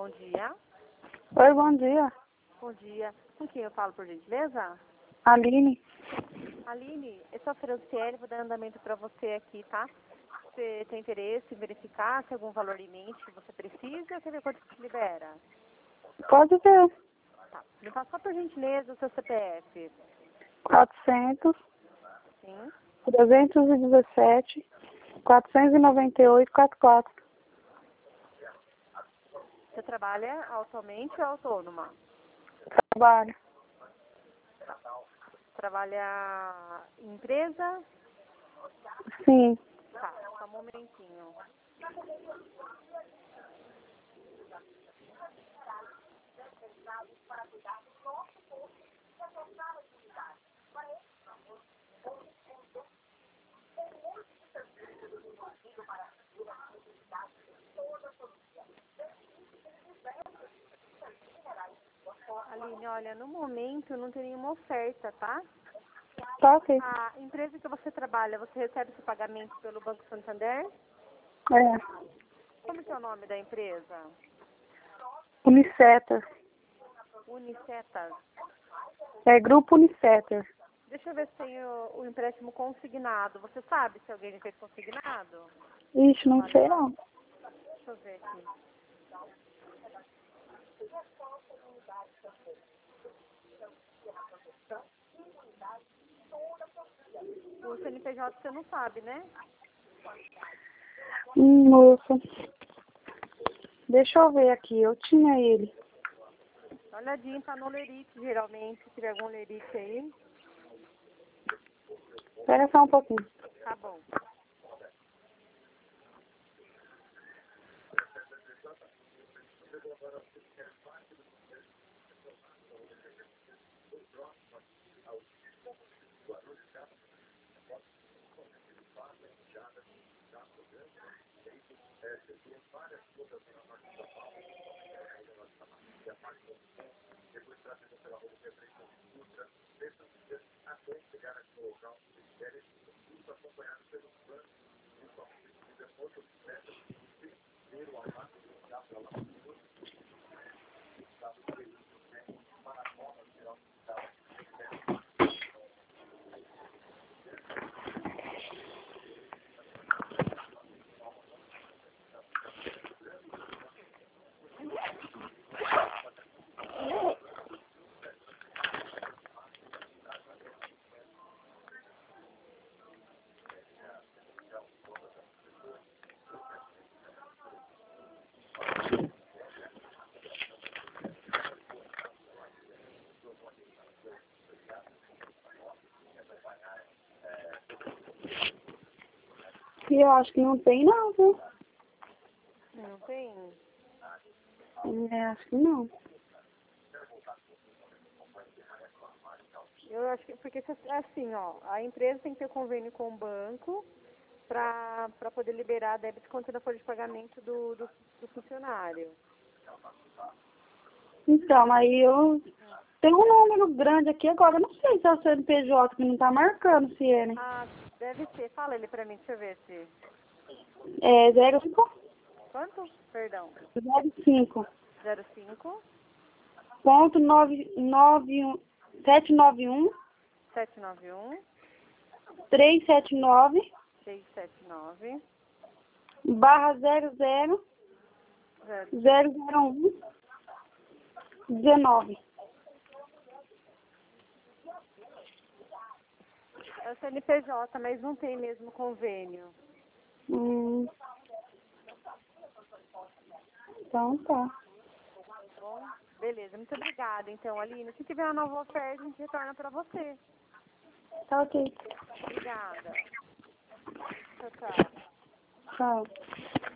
Bom dia. Oi, bom dia. Bom dia. Com quem eu falo, por gentileza? Aline. Aline, eu sou a Franciele, vou dar andamento para você aqui, tá? Você tem interesse em verificar se algum valor em mente que você precisa ou quer ver quanto que te libera? Pode ver. Tá. Me passa só, por gentileza, o seu CPF. 400, Sim. 317, 498, 44. Você trabalha atualmente ou autônoma? Trabalho. Trabalha em empresa? Sim. Tá, só um momentinho. Aline, olha, no momento não tem nenhuma oferta, tá? Tá ok. A empresa que você trabalha, você recebe esse pagamento pelo Banco Santander? É. Como que é o nome da empresa? Uniceta. Unicetas. É Grupo Uniceta. Deixa eu ver se tem o empréstimo consignado. Você sabe se alguém fez consignado? Ixi, não sei não. Deixa eu ver aqui. O CNPJ você não sabe, né? Moça. Deixa eu ver aqui. Eu tinha ele. Dá uma olhadinha, tá no Lerite, geralmente. Se tiver algum Lerite aí, Espera só um pouquinho. tá bom. E eu acho que não tem não, viu? Não tem? É, acho que não. Eu acho que, porque assim, ó, a empresa tem que ter convênio com o banco para poder liberar débito contra a folha de pagamento do funcionário. Então, aí eu tenho um número grande aqui agora. Eu não sei se é o CNPJ que não tá marcando se é, né? Ah, deve ser. Fala ele pra mim, deixa eu ver se... É 05 Quanto? Perdão. 05 05 ponto 991 791 791 379 679 barra 00 001 19. É o CNPJ, mas não tem mesmo convênio. Então tá. Bom, beleza. Muito obrigada, então, Aline. Se tiver uma nova oferta, a gente retorna pra você. Tá ok. Obrigada. Tchau, tchau. Tchau.